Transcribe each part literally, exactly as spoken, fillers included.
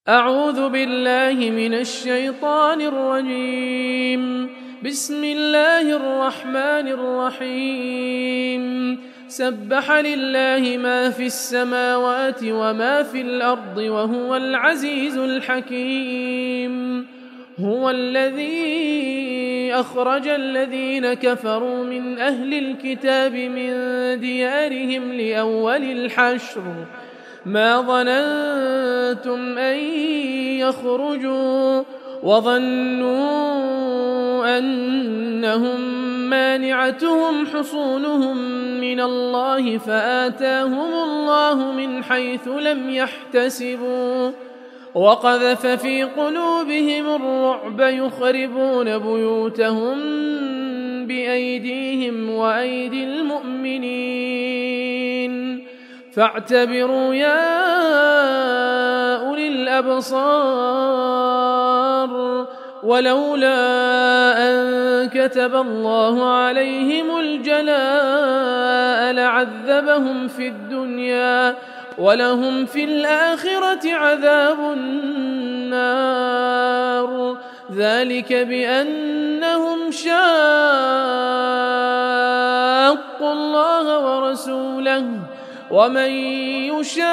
أعوذ بالله من الشيطان الرجيم. بسم الله الرحمن الرحيم. سبح لله ما في السماوات وما في الأرض وهو العزيز الحكيم. هو الذي أخرج الذين كفروا من أهل الكتاب من ديارهم لأول الحشر ما ظننتم أن يخرجوا وظنوا أنهم مانعتهم حصونهم من الله فآتاهم الله من حيث لم يحتسبوا وقذف في قلوبهم الرعب يخربون بيوتهم بأيديهم وأيدي المؤمنين فاعتبروا يا أولي الأبصار ولولا أن كتب الله عليهم الجلاء لعذبهم في الدنيا ولهم في الآخرة عذاب النار ذلك بأنهم شاقوا الله ورسوله ومن يشاق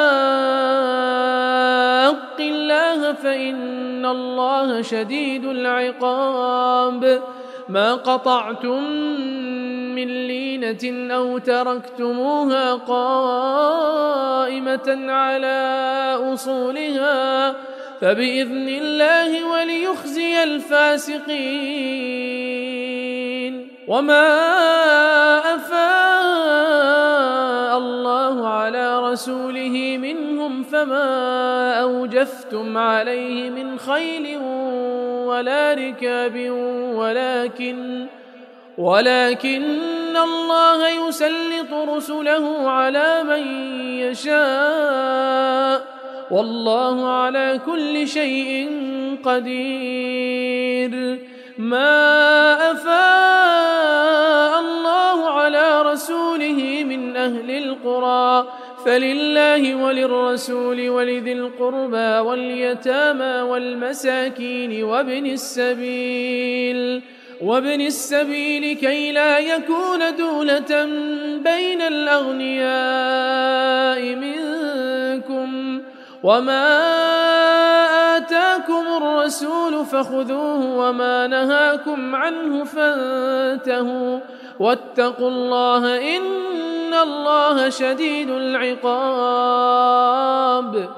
الله فإن الله شديد العقاب. ما قطعتم من لينة أو تركتموها قائمة على أصولها فبإذن الله وليخزي الفاسقين. وما أفاء الله على رسوله منهم فما أوجفتم عليه من خيل ولا ركاب ولكن ولكن الله يسلط رسله على من يشاء والله على كل شيء قدير. ما أفاء الله على رسوله من أهل القرى فلله وللرسول ولذي القربى واليتامى والمساكين وابن السبيل وابن السبيل كي لا يكون دولة بين الأغنياء منكم وما آتاكم الرسول فخذوه وما نهاكم عنه فانتهوا واتقوا الله إن الله شديد العقاب.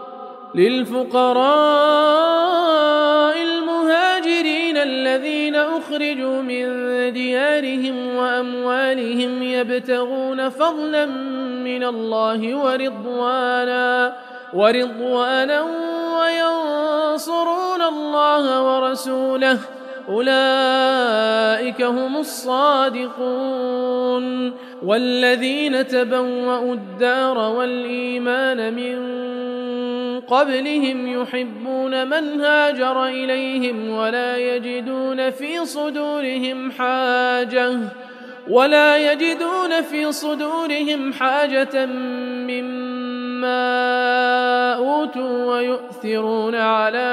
للفقراء المهاجرين الذين أخرجوا من ديارهم وأموالهم يبتغون فضلا من الله ورضوانا ورضوانا وينصرون الله ورسوله أولئك هم الصادقون. والذين تبوأوا الدار والإيمان من قبلهم يحبون من هاجر إليهم ولا يجدون في صدورهم حاجة ولا يجدون في صدورهم حاجة مما أوتوا ويؤثرون على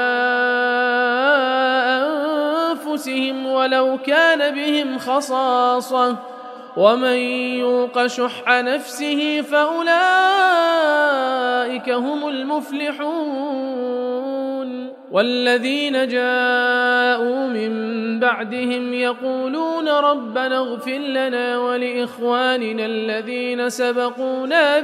أنفسهم ولو كان بهم خصاصة ومن يوق شح نفسه فأولئك هم المفلحون. والذين جاءوا من بعدهم يقولون ربنا اغفر لنا ولإخواننا الذين سبقونا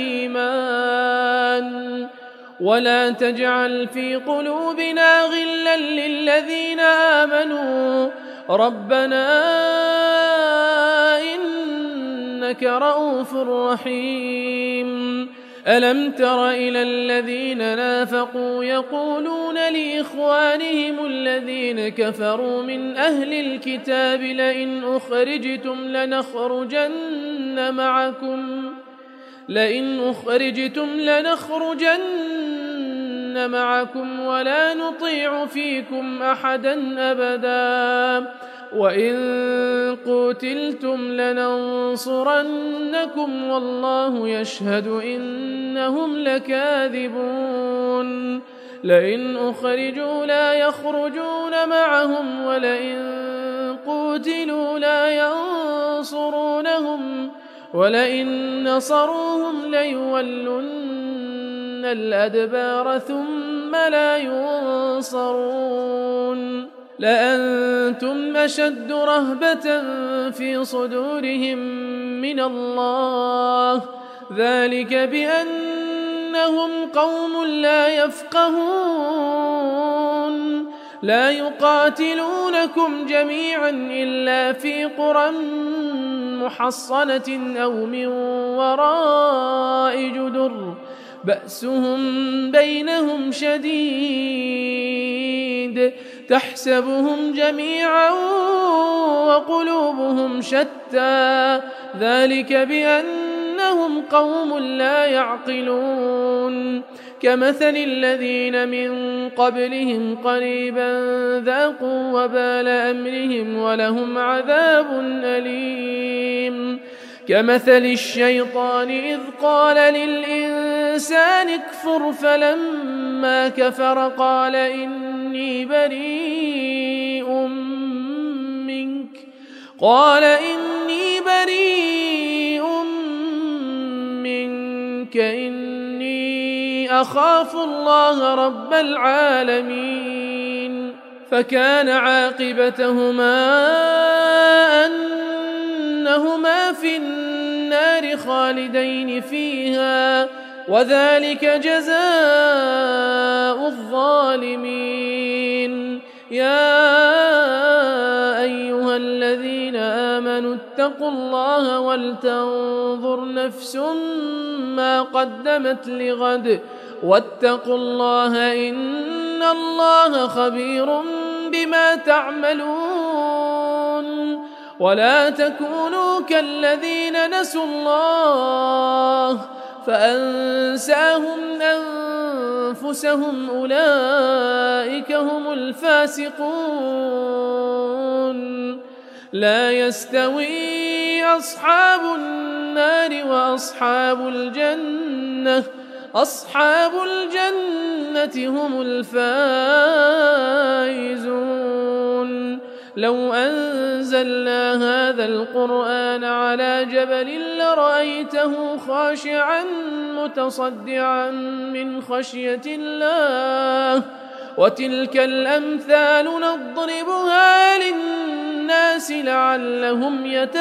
بالإيمان ولا تجعل في قلوبنا غلا للذين آمنوا ربنا إنك رؤوف رحيم. ألم تر إلى الذين نافقوا يقولون لإخوانهم الذين كفروا من أهل الكتاب لئن أخرجتم لنخرجن معكم لئن أخرجتم لنخرجن معكم ولا نطيع فيكم أحدا أبدا وإن قتلتم لننصرنكم والله يشهد إنهم لكاذبون. لئن أخرجوا لا يخرجون معهم ولئن قوتلوا لا ينصرونهم ولئن نصروهم ليولن الأدبار ثم لا ينصرون لأنتم أشد رهبة في صدورهم من الله ذلك بأنهم قوم لا يفقهون لا يقاتلونكم جميعا إلا في قرى محصنة أو من وراء جدر بأسهم بينهم شديد تحسبهم جميعا وقلوبهم شتى ذلك بأنهم قوم لا يعقلون كمثل الذين من قبلهم قريبا ذاقوا وبال أمرهم ولهم عذاب أليم كمثل الشيطان إذ قال للإنسان اكفر فلما كفر قال إني بريء منك قال إني بريء منك إني أخاف الله رب العالمين فكان عاقبتهما أنهما في النار خالدين فيها وذلك جزاء الظالمين يا أيها الذين آمنوا اتقوا الله ولتنظر نفس ما قدمت لغد واتقوا الله إن الله خبير بما تعملون ولا تكونوا كالذين نسوا الله فأنساهم أنفسهم أولئك هم الفاسقون لا يستوي أصحاب النار وأصحاب الجنة أصحاب الجنة هم الفائزون لو أنزلنا هذا القرآن على جبل لرأيته خاشعا متصدعا من خشية الله وتلك الأمثال نضربها للناس لعلهم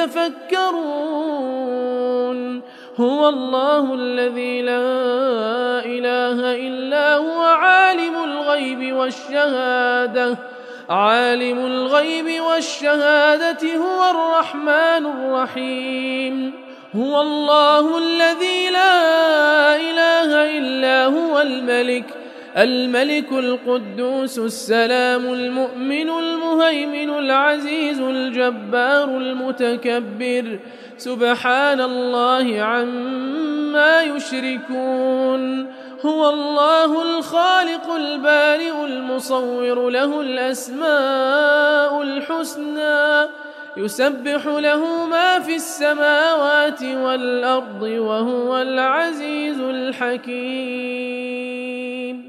يتفكرون هو الله الذي لا إله إلا هو عالم الغيب والشهادة عالم الغيب والشهادة هو الرحمن الرحيم هو الله الذي لا إله إلا هو الملك الملك القدوس السلام المؤمن المهيمن العزيز الجبار المتكبر سبحان الله عما يشركون هو الله الخالق البارئ المصور له الأسماء الحسنى يسبح له ما في السماوات والأرض وهو العزيز الحكيم